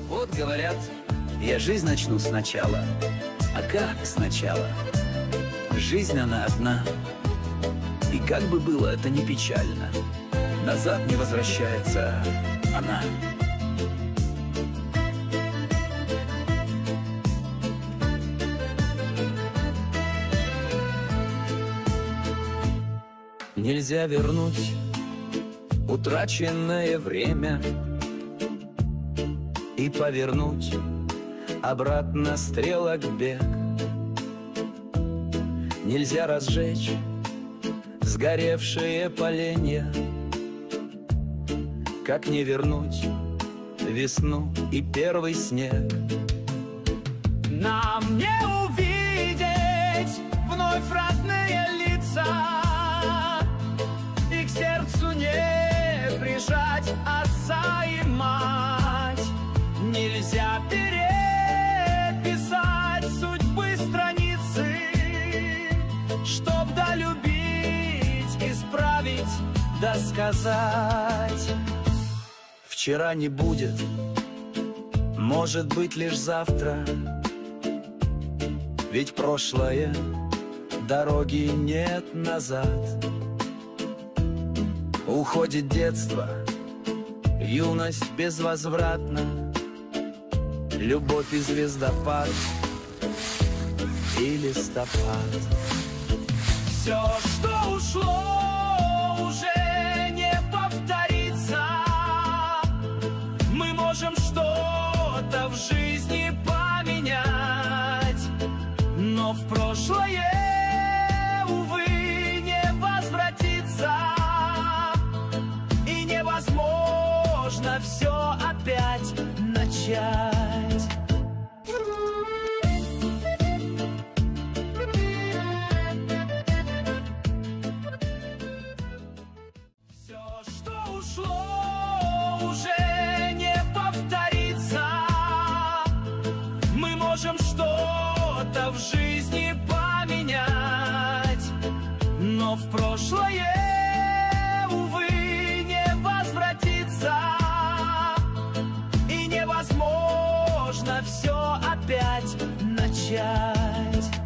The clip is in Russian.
Вот говорят, я жизнь начну сначала. А как сначала? Жизнь она одна. И как бы было это ни печально, назад не возвращается она. Нельзя вернуть утраченное время и повернуть обратно стрелок бег. Нельзя разжечь сгоревшие поленья, как не вернуть весну и первый снег. Нам не увидеть вновь родные лица и к сердцу не прижать отца и мать. Нельзя переписать судьбы страницы, чтоб долюбить, исправить, досказать. Вчера не будет, может быть лишь завтра, ведь прошлое дороги нет назад. Уходит детство, юность безвозвратна, любовь и звездопад и листопад. Все, что ушло, уже не повторится. Мы можем что-то в жизни поменять, но в прошлое, увы, не возвратиться. И невозможно все опять начать. Все, что ушло, уже не повторится. Мы можем что-то в жизни поменять, но в прошлое, увы, не возвратиться. И невозможно все опять начать.